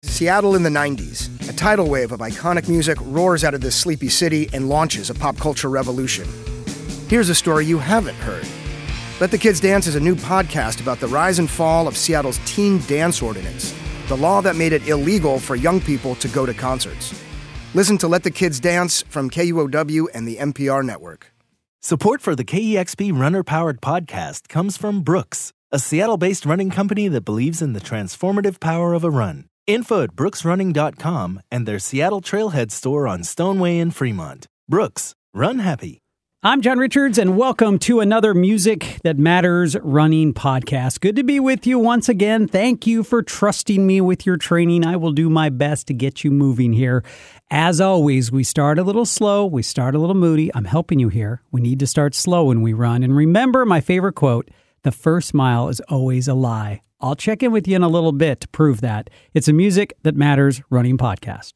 Seattle in the 90s. A tidal wave of iconic music roars out of this sleepy city and launches a pop culture revolution. Here's a story you haven't heard. Let the Kids Dance is a new podcast about the rise and fall of Seattle's teen dance ordinance, the law that made it illegal for young people to go to concerts. Listen to Let the Kids Dance from KUOW and the NPR network. Support for the KEXP Runner-Powered podcast comes from Brooks, a Seattle-based running company that believes in the transformative power of a run. Info at brooksrunning.com and their Seattle Trailhead store on Stoneway in Fremont. Brooks, run happy. I'm John Richards, and welcome to another Music That Matters running podcast. Good to be with you once again. Thank you for trusting me with your training. I will do my best to get you moving here. As always, we start a little slow. We start a little moody. I'm helping you here. We need to start slow when we run. And remember my favorite quote, the first mile is always a lie. I'll check in with you in a little bit to prove that. It's a Music That Matters running podcast.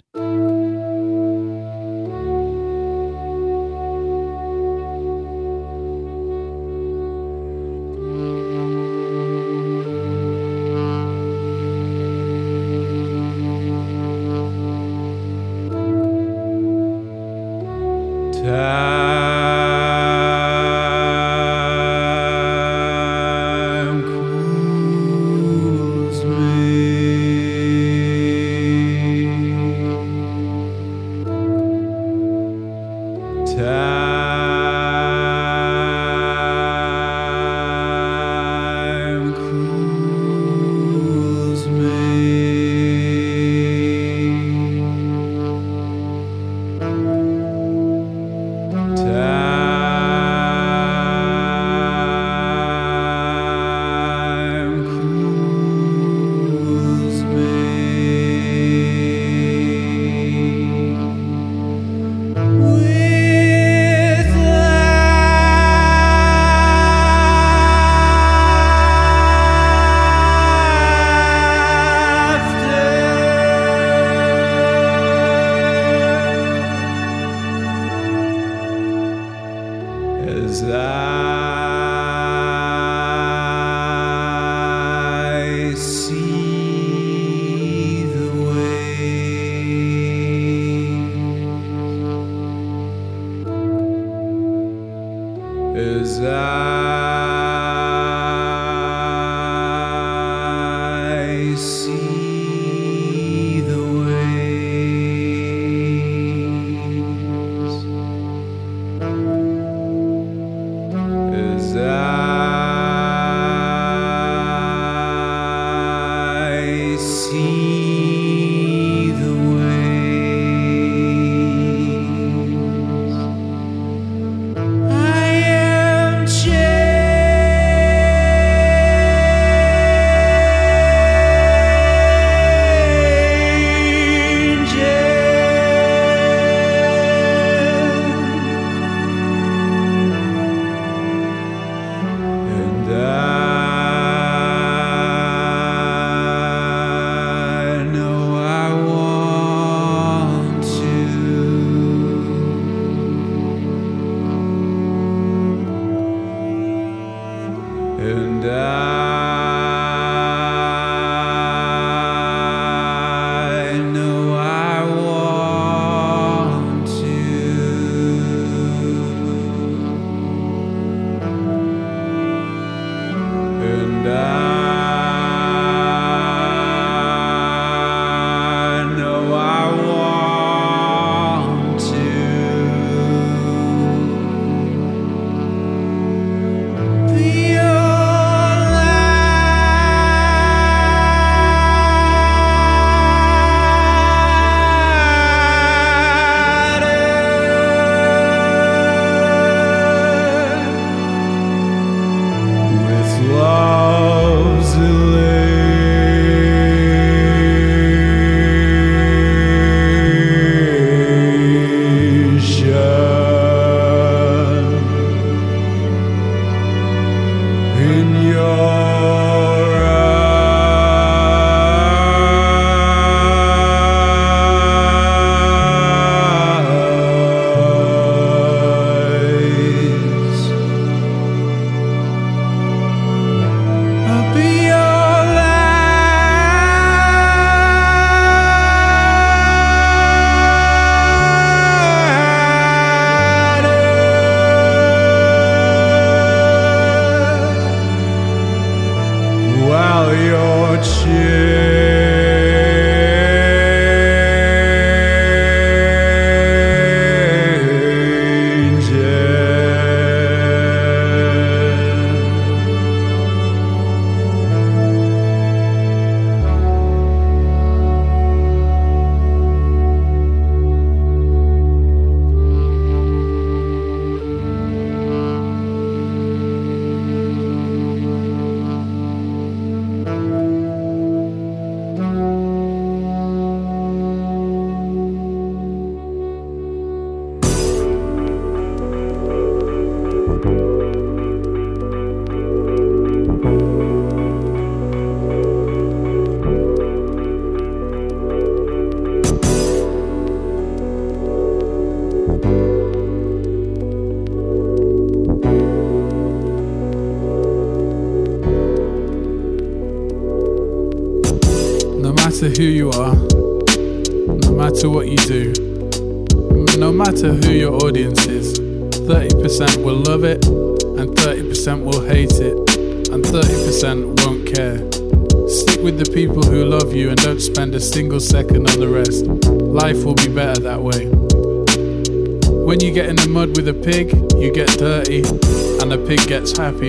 matter who you are, no matter what you do, no matter who your audience is, 30% will love it, and 30% will hate it, and 30% won't care. Stick with the people who love you and don't spend a single second on the rest. Life will be better that way. When you get in the mud with a pig, you get dirty, and the pig gets happy.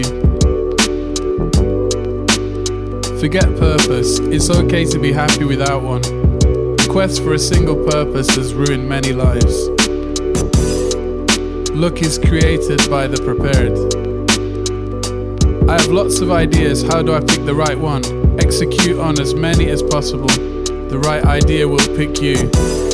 Forget purpose, it's okay to be happy without one. The quest for a single purpose has ruined many lives. Luck is created by the prepared. I have lots of ideas, how do I pick the right one? Execute on as many as possible. The right idea will pick you.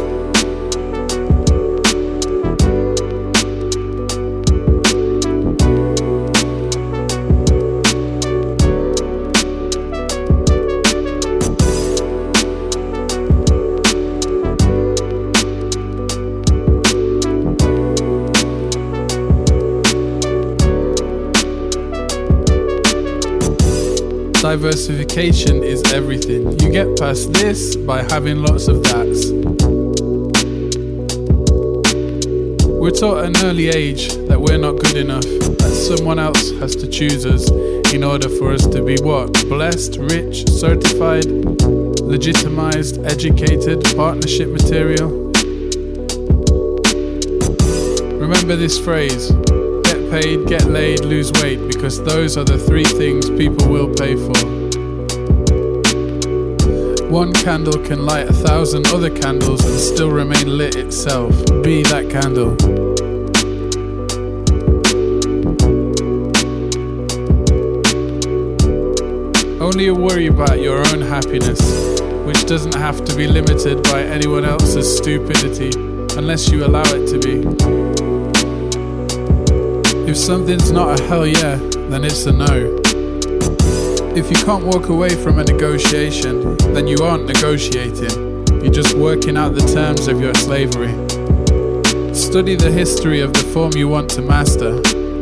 Diversification is everything. You get past this by having lots of that's. We're taught at an early age that we're not good enough, that someone else has to choose us in order for us to be what? Blessed, rich, certified, legitimized, educated, partnership material. Remember this phrase: get paid, get laid, lose weight, because those are the three things people will pay for. One candle can light 1,000 other candles and still remain lit itself. Be that candle. Only worry about your own happiness, which doesn't have to be limited by anyone else's stupidity, unless you allow it to be. If something's not a hell yeah, then it's a no. If you can't walk away from a negotiation, then you aren't negotiating. You're just working out the terms of your slavery. Study the history of the form you want to master.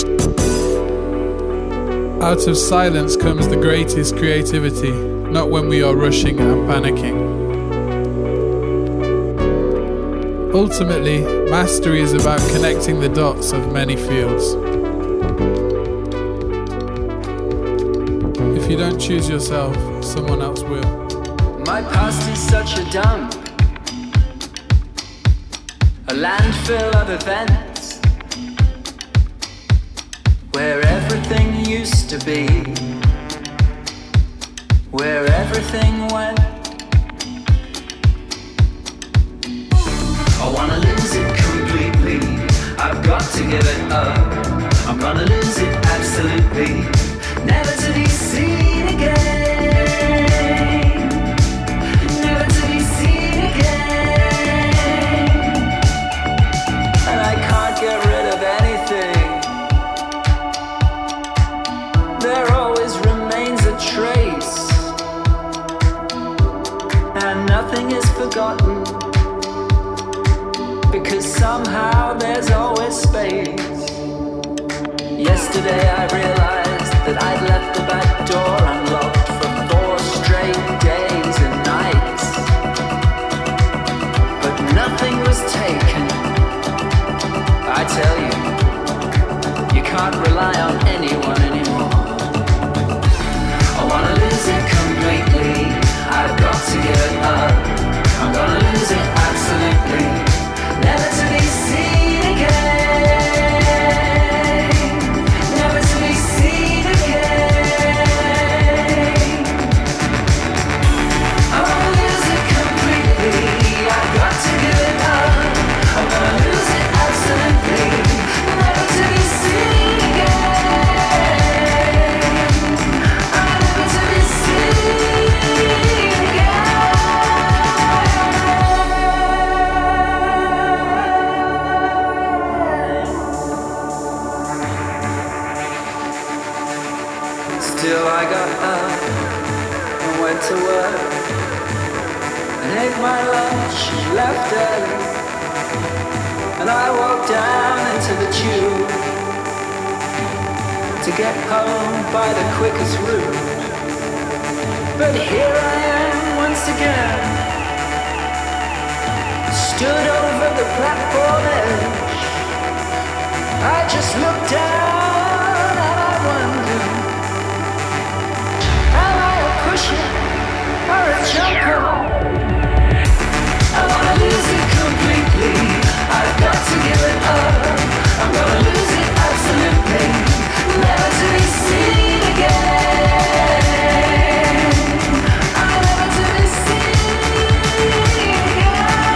Out of silence comes the greatest creativity, not when we are rushing and panicking. Ultimately, mastery is about connecting the dots of many fields. If you don't choose yourself, someone else will. My past is such a dump, a landfill of events, where everything used to be, where everything went. I wanna lose it completely, I've got to give it up. I'm gonna lose it absolutely, never to be seen again, never to be seen again. And I can't get rid of anything, there always remains a trace, and nothing is forgotten, because somehow there's always space. Yesterday I realized that I'd left the back door unlocked for 4 straight days and nights, but nothing was taken. I tell you, you can't rely on anyone anymore. I wanna lose it completely, I've got to give it up. I'm gonna lose it absolutely, never to be seen again, never to be seen again. I wanna lose it completely, I've got to give it up. I'm gonna lose it absolutely, never to be seen again, never to be seen again. Still I got up and went to work and ate my lunch, left early, and I walked down into the tube to get home by the quickest route. But here I am once once again. Stood over the platform edge. I just looked down and I wonder, am I a pusher or a jumper? I wanna lose it completely. I've got to give it up. I'm gonna lose it absolutely, never to be seen again. I'm never to be seen again.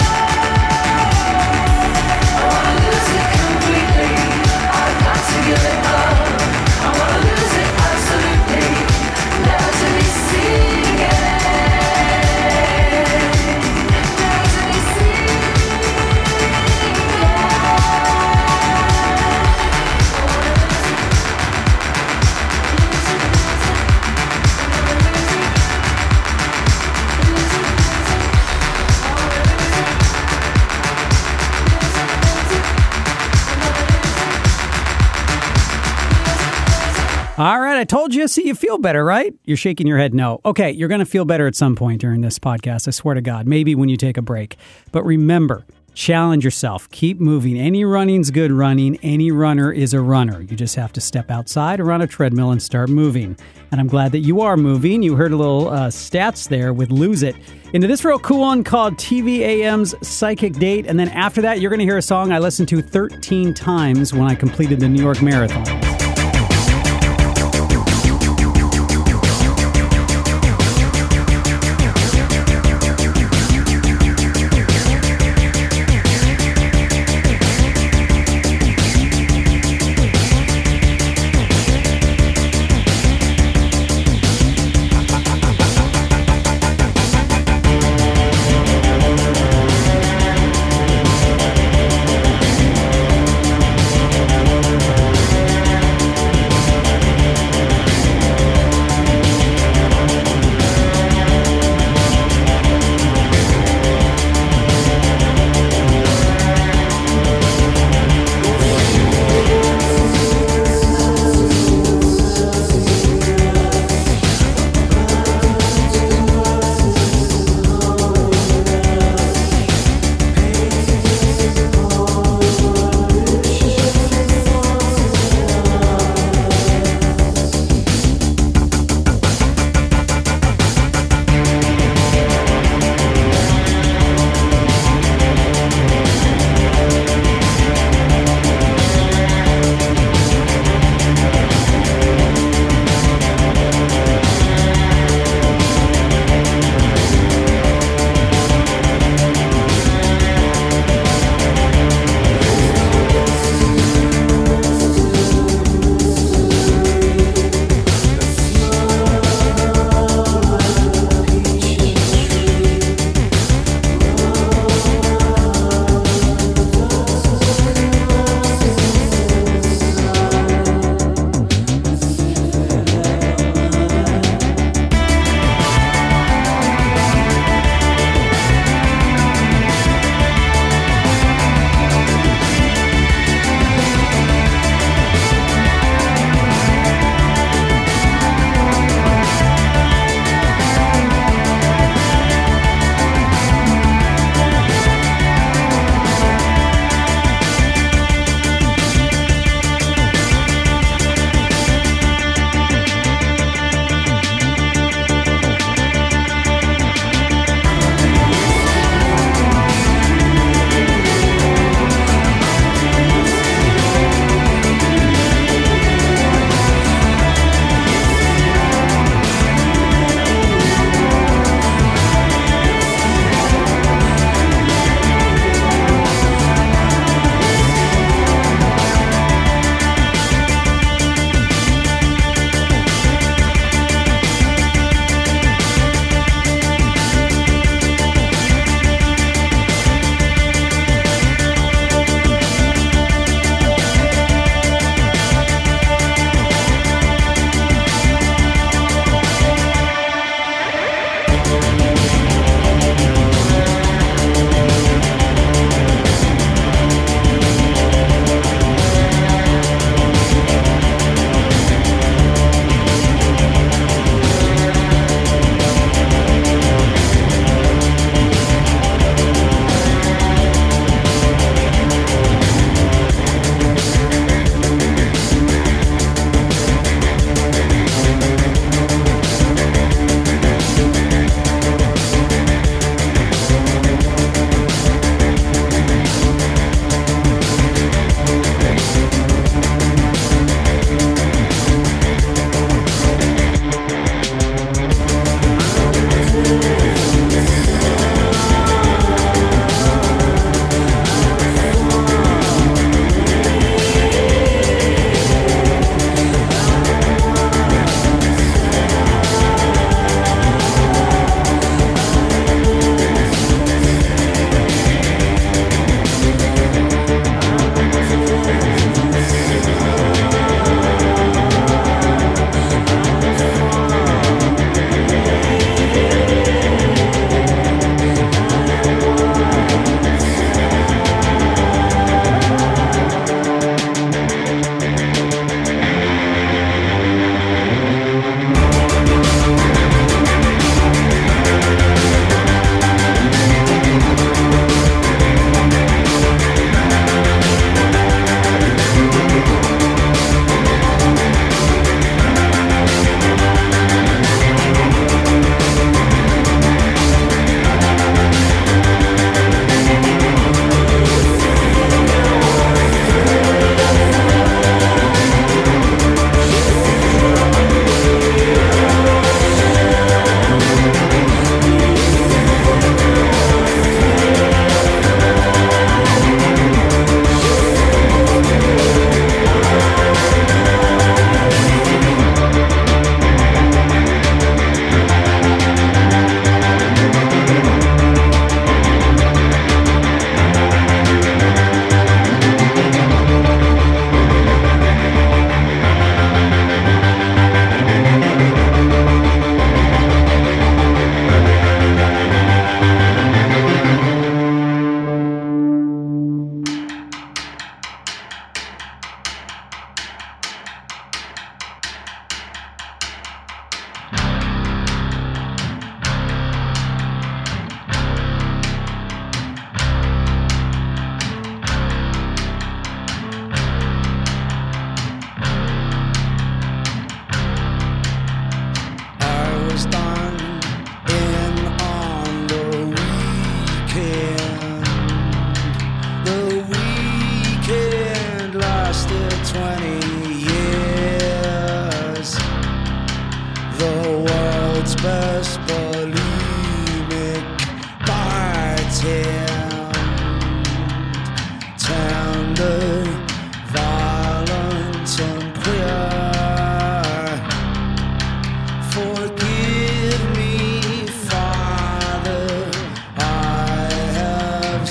I wanna lose it completely. I've got to give it up. I wanna lose it absolutely, never to be seen again. Never to be seen again. All right, I told you. See, you feel better, right? You're shaking your head no. Okay, you're going to feel better at some point during this podcast, I swear to God. Maybe when you take a break. But remember, challenge yourself. Keep moving. Any running's good running. Any runner is a runner. You just have to step outside or on a treadmill and start moving. And I'm glad that you are moving. You heard a little stats there with Lose It. Into this real cool one called TVAM's Psychic Date. And then after that, you're going to hear a song I listened to 13 times when I completed the New York Marathon.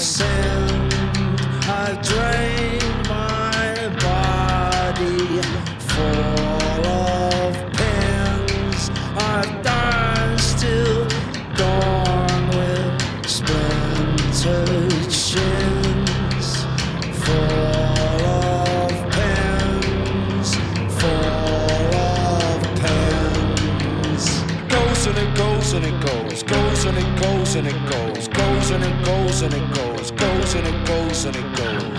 sin. I've drained my body full of pins. I've died still gone with splintered shins. Full of pins, full of pins. Goes and it goes and it goes, goes and it goes and it goes, goes and it goes and it goes, goes and it goes and it goes.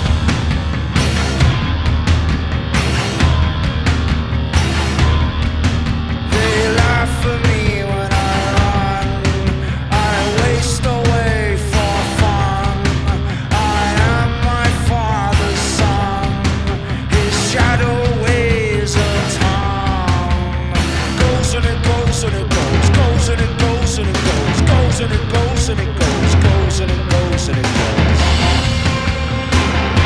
They laugh at me when I run. I waste away for fun. I am my father's son. His shadow weighs a ton. Goes and it goes and it goes, goes and it goes and it goes, goes and it goes and it goes, goes and it goes and it goes.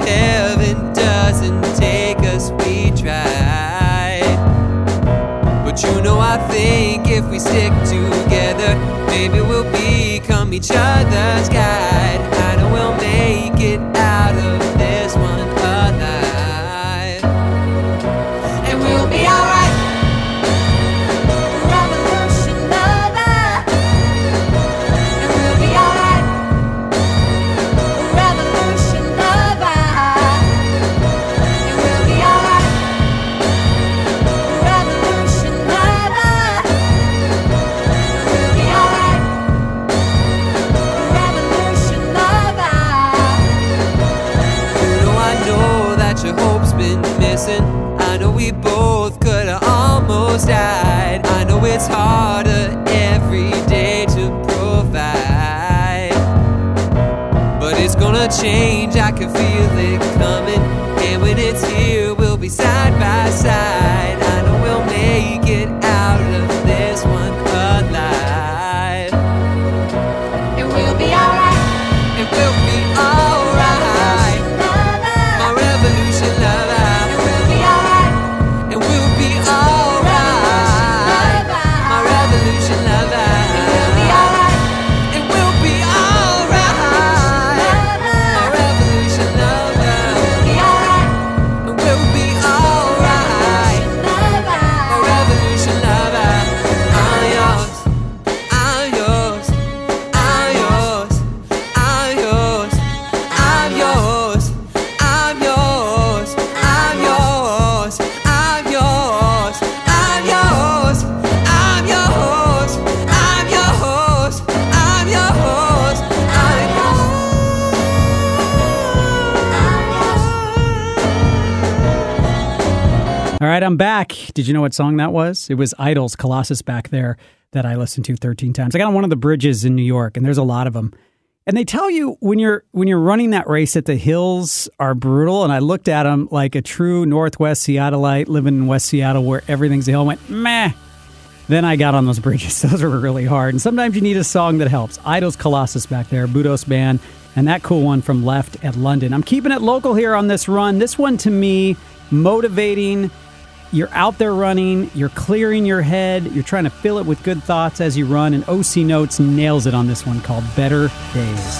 heaven doesn't take us, we try. But you know, I think if we stick together, maybe we'll become each other's guide. I know we'll make it out of this one alive. And we'll be alright. Revolution lover. And we'll be alright. Revolution lover. And we'll be alright. Revolution lover. And we'll be alright. Revolution lover. You know, I know that your hope's been missing. I know we both could have almost died. I know it's harder every day to provide, but it's gonna change, I can feel it coming. And when it's here, we'll be side by side. I know we'll make it out of this one alive. And we'll be alright. And we'll be alright. My revolution lover. And we'll be alright. And we'll be alright. My revolution lover. And we'll be alright. And we'll be alright. My revolution lover. And we'll be alright. And we'll be alright. My revolution lover. I'm yours. I'm yours. I'm yours. I'm yours. I'm yours. I'm yours. I'm yours. I'm yours. I'm yours. I'm yours. I'm yours. I'm yours. I'm All right, I'm back. Did you know what song that was? It was Idles, Colossus Back There, that I listened to 13 times. I got on one of the bridges in New York, and there's a lot of them. And they tell you when you're running that race that the hills are brutal. And I looked at them like a true Northwest Seattleite living in West Seattle where everything's a hill. Went, meh. Then I got on those bridges. Those were really hard. And sometimes you need a song that helps. Idles, Colossus Back There, Budos Band, and that cool one from Left at London. I'm keeping it local here on this run. This one, to me, motivating. You're out there running, you're clearing your head, you're trying to fill it with good thoughts as you run, and OC Notes nails it on this one called Better Days.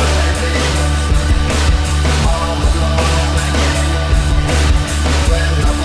When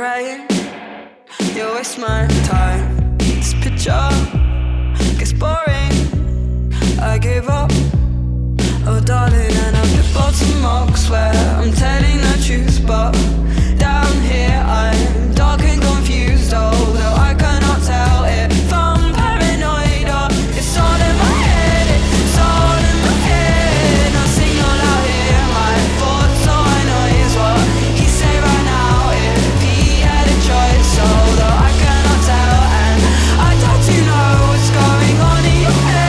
praying you waste my time. This picture gets boring, I gave up. Oh darling, and I've been bottom up, swear I'm telling the truth, but down here I'm dark and confused, although I cannot tell if I'm paranoid or it's all in my head. It's all in my head. I sing all out here my thoughts, all I know is what he say right now if he had a choice, although I cannot tell, and I don't you know what's going on in your head.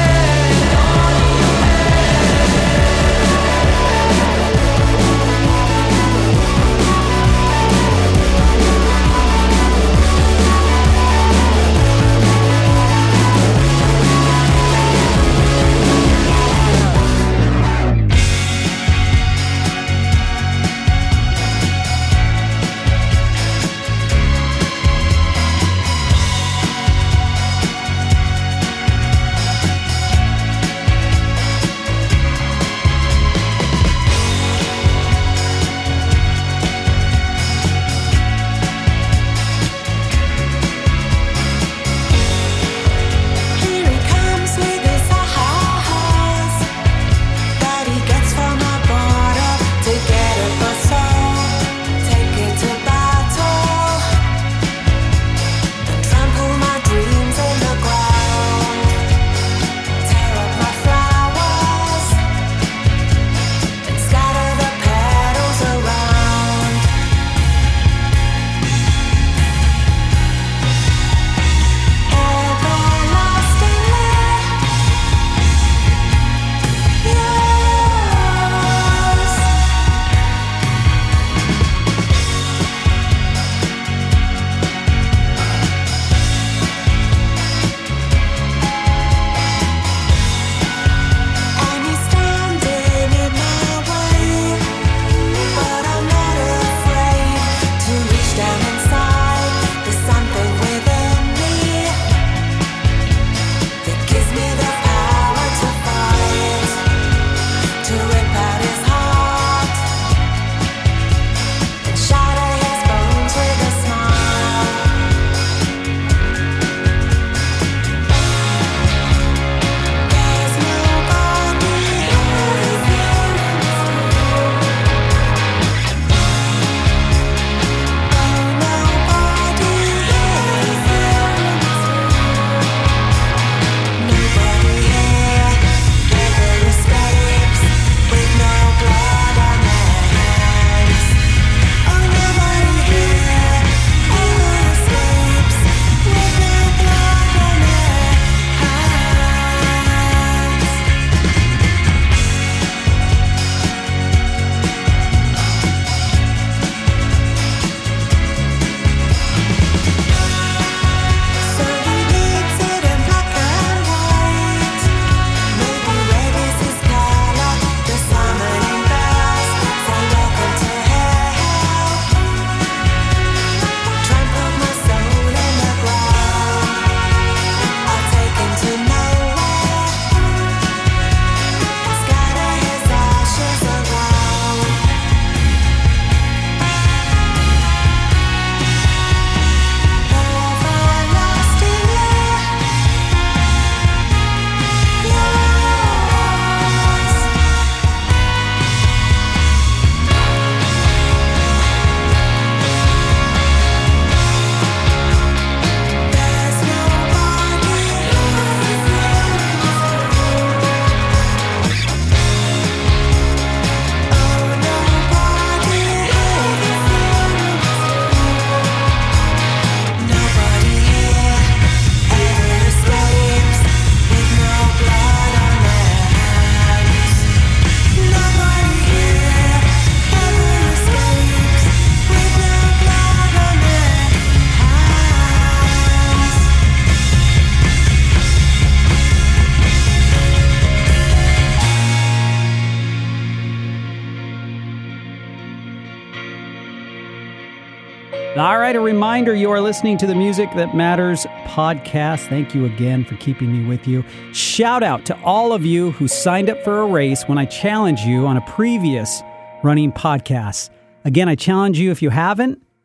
All right, a reminder, you are listening to the Music That Matters podcast. Thank you again for keeping me with you. Shout out to all of you who signed up for a race when I challenged you on a previous running podcast. Again, I challenge you, if you haven't,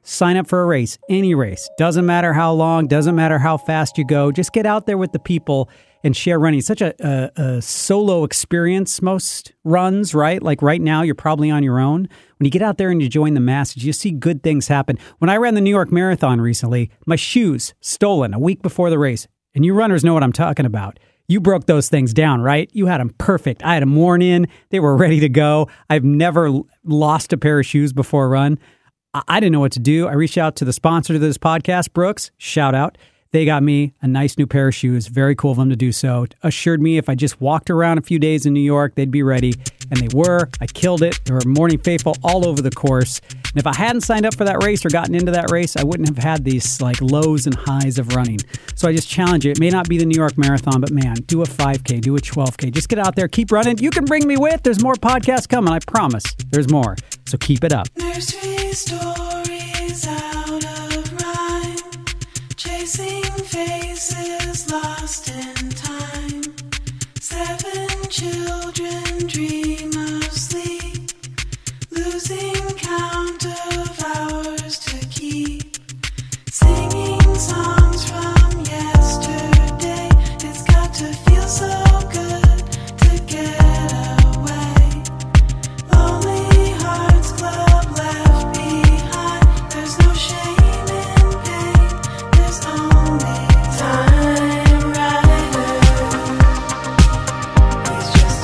sign up for a race, any race. Doesn't matter how long, doesn't matter how fast you go. Just get out there with the people and share running. It's such a solo experience, most runs, right? Like right now, you're probably on your own. When you get out there and you join the masses, you see good things happen. When I ran the New York Marathon recently, my shoes stolen a week before the race. And you runners know what I'm talking about. You broke those things down, right? You had them perfect. I had them worn in. They were ready to go. I've never lost a pair of shoes before a run. I didn't know what to do. I reached out to the sponsor to this podcast, Brooks. Shout out. They got me a nice new pair of shoes. Very cool of them to do so. Assured me if I just walked around a few days in New York, they'd be ready. And they were. I killed it. They were morning faithful all over the course. And if I hadn't signed up for that race or gotten into that race, I wouldn't have had these like lows and highs of running. So I just challenge you. It may not be the New York Marathon, but man, do a 5K, do a 12K. Just get out there, keep running. You can bring me with. There's more podcasts coming. I promise. There's more. So keep it up. Nursery stories out of rhyme, chasing faces lost in time. 7 children dream of sleep, losing count of hours to keep. Singing songs from yesterday. It's got to feel so good to get away. Lonely Hearts Club left behind. There's no shame in pain. There's only time rider. He's just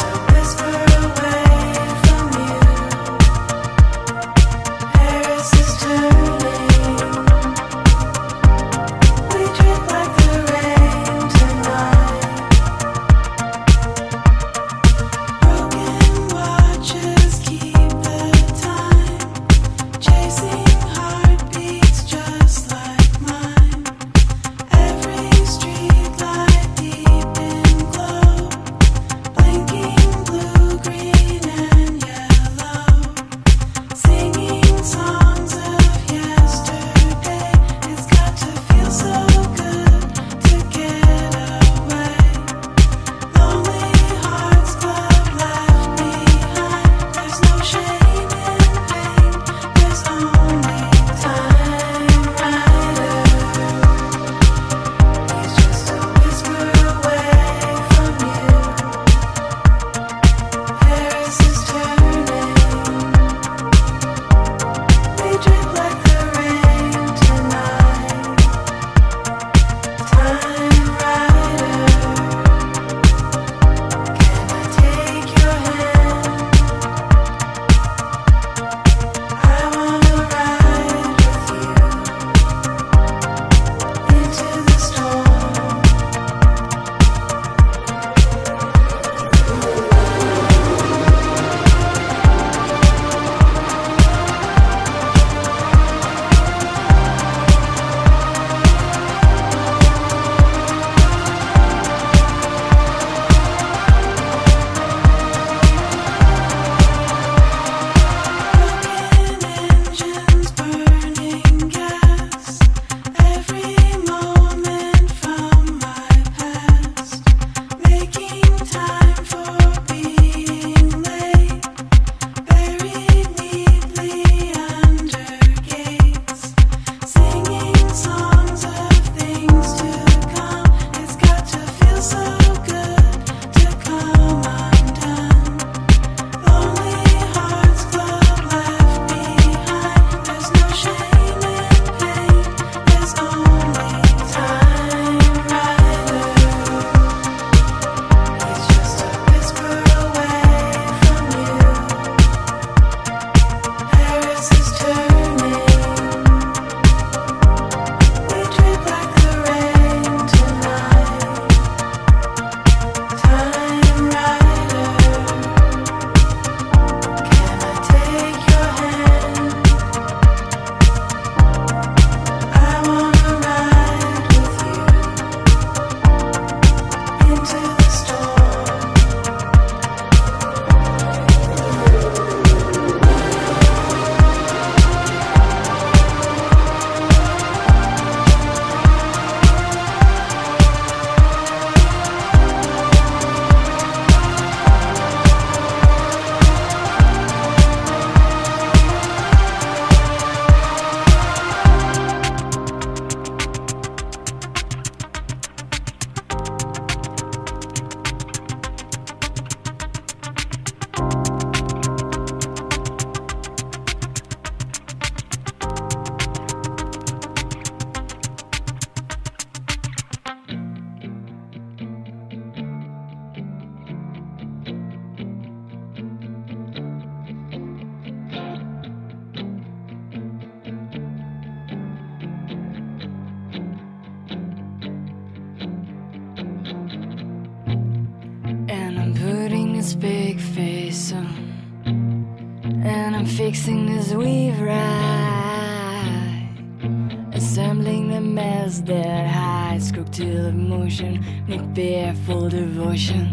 And I'm putting this big face on, and I'm fixing this weave right, assembling the mess that hides cocktail emotion, need fearful devotion.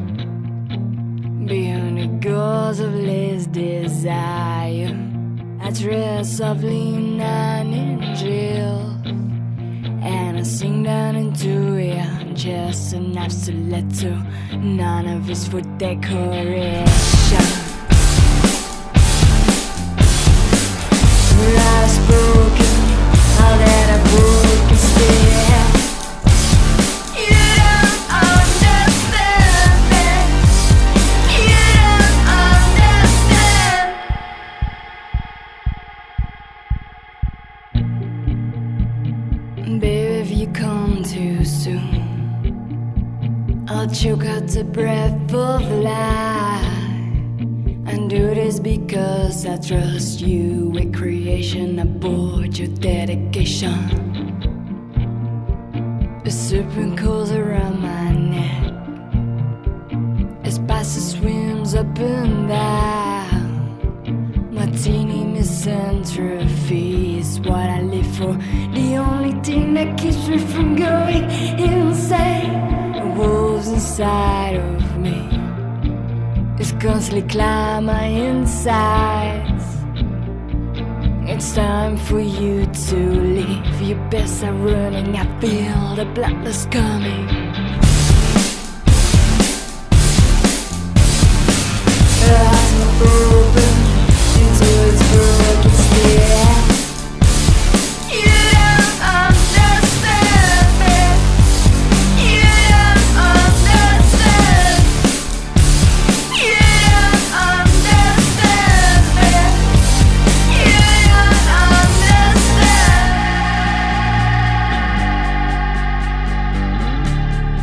Beyond the gauze of less desire, I dress softly in 9-inch heels, and I sing down into it, just enough stiletto, none of it's for decoration. I've spoken, all that I've broken still. You don't understand me. You don't understand. Baby, if you come too soon, I'll choke out the breath of life. And do this because I trust you with creation. Aboard your dedication. A serpent calls around my neck as Spicer swims up and down. Martini misanthropy is what I live for. The only thing that keeps me from going insane. Wolves inside of me is constantly climb my insides. It's time for you to leave. Your best are running, I feel the bloodlust coming. Eyes are open into its broken stare. You don't understand me. You don't understand. You don't understand me. You don't understand. 'Cause I'm open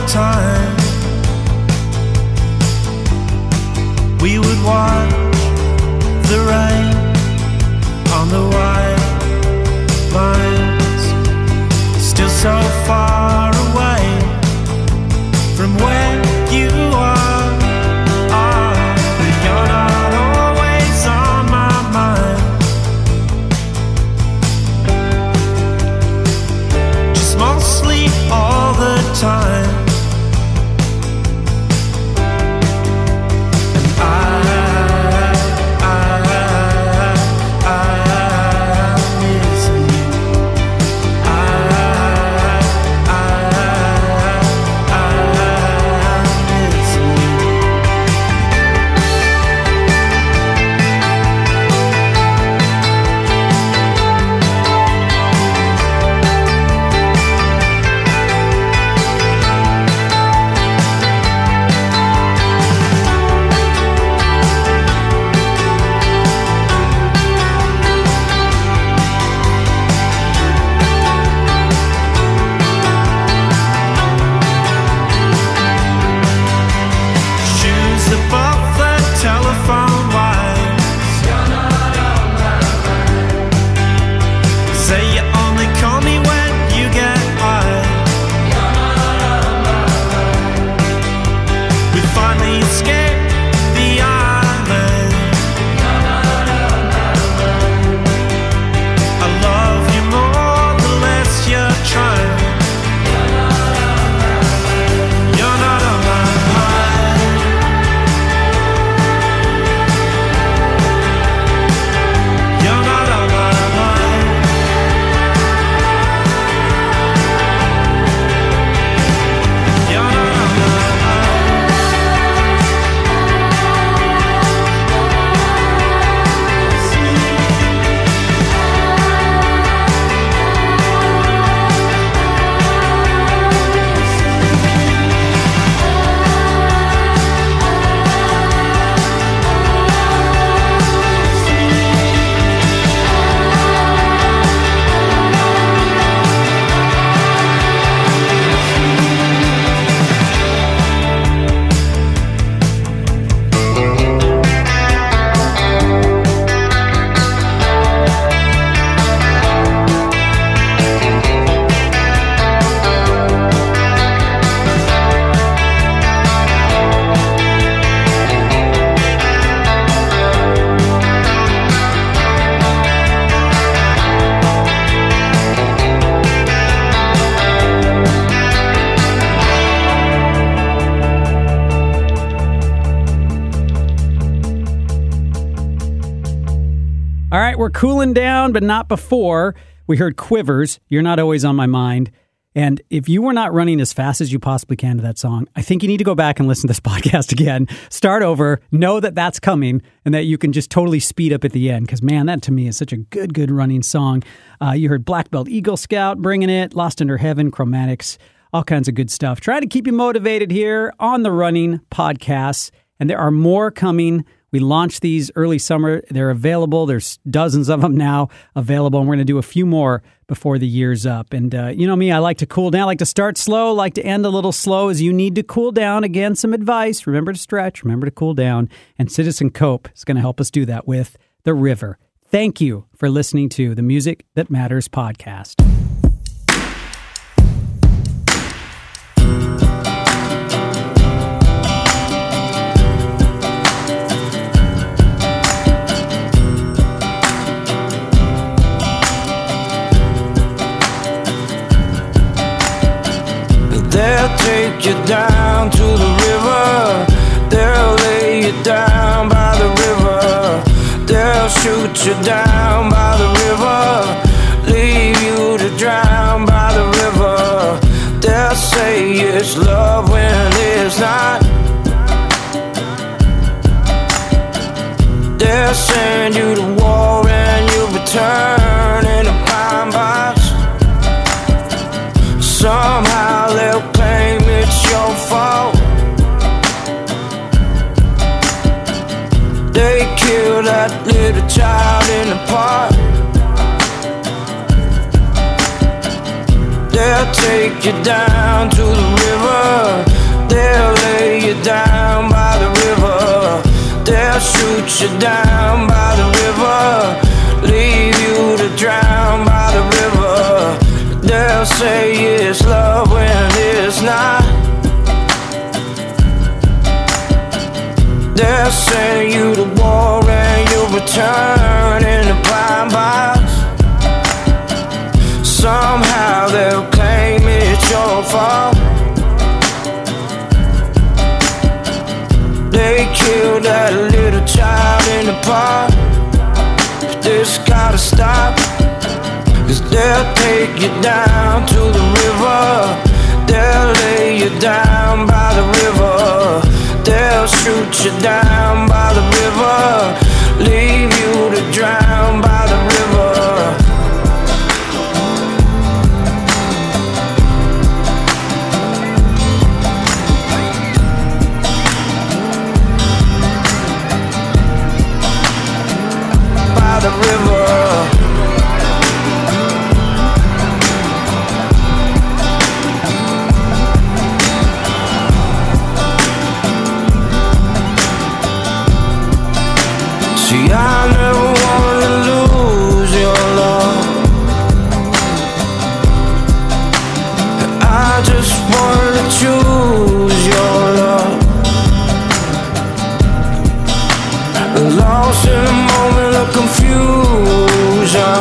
time. We would watch the rain on the white lines, still so far away from where you are. But you're not always on my mind. Just mostly all the time. All right, we're cooling down, but not before. We heard Quivers, You're Not Always on My Mind. And if you were not running as fast as you possibly can to that song, I think you need to go back and listen to this podcast again. Start over, know that that's coming, and that you can just totally speed up at the end. Because, man, that to me is such a good running song. You heard Black Belt Eagle Scout bringing it, Lost Under Heaven, Chromatics, all kinds of good stuff. Try to keep you motivated here on the Running Podcasts. And there are more coming. We launched these early summer. They're available. There's dozens of them now available, and we're going to do a few more before the year's up. And you know me, I like to cool down, I like to start slow, like to end a little slow as you need to cool down. Again, some advice. Remember to stretch. Remember to cool down. And Citizen Cope is going to help us do that with The River. Thank you for listening to the Music That Matters podcast. They'll take you down to the river. They'll lay you down by the river. They'll shoot you down by the river. Leave you to drown by the river. They'll say it's love when it's not. They'll send you to war and you'll return in a pine box. Somehow they'll claim it's your fault. They killed that little child in the park. They'll They'll take you down to the river. They'll lay you down by the river. They'll shoot you down by the river, leave you to drown by the river. They'll say it's love when it's not. They'll send you to war and you'll return in a blind box. Somehow they'll claim it's your fault. They killed that little child in the park. This gotta stop, 'cause they'll take you down to the river. They'll lay you down by the river. They'll shoot you down by the river, leave you to drown by the river. By the river. See, I never wanted to lose your love. I just wanted to choose your love. Lost in a moment of confusion.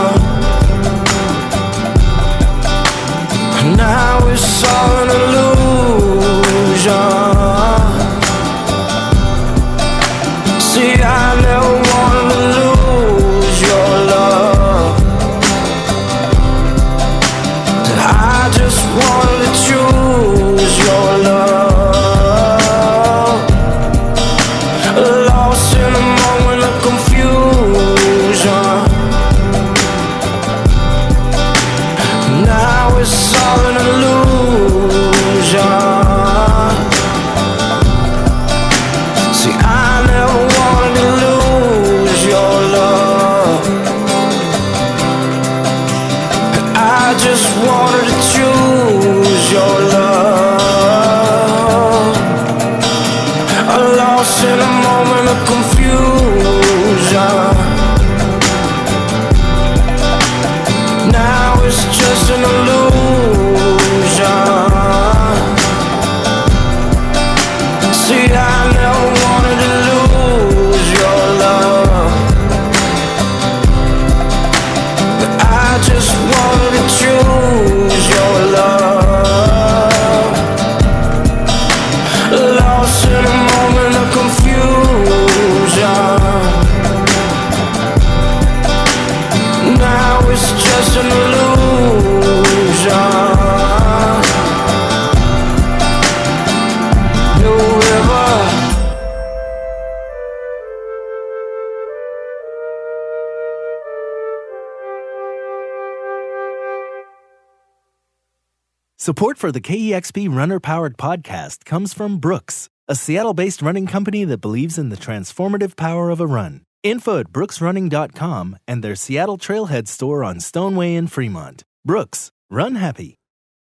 Now it's all an illusion. See, I never wanted to lose your love. I just wanted to choose your love. Lost in a moment of confusion. Now it's all an illusion. See, I never wanted to lose your love. I just wanted to choose your love. I lost in a moment of confusion. Now it's just an illusion. See, I never wanted to lose your love, but I just wanted to choose your love. Lost in a moment of confusion. Now it's just an illusion. New river. Support for the KEXP Runner-Powered podcast comes from Brooks, a Seattle-based running company that believes in the transformative power of a run. Info at brooksrunning.com and their Seattle Trailhead store on Stoneway in Fremont. Brooks, run happy.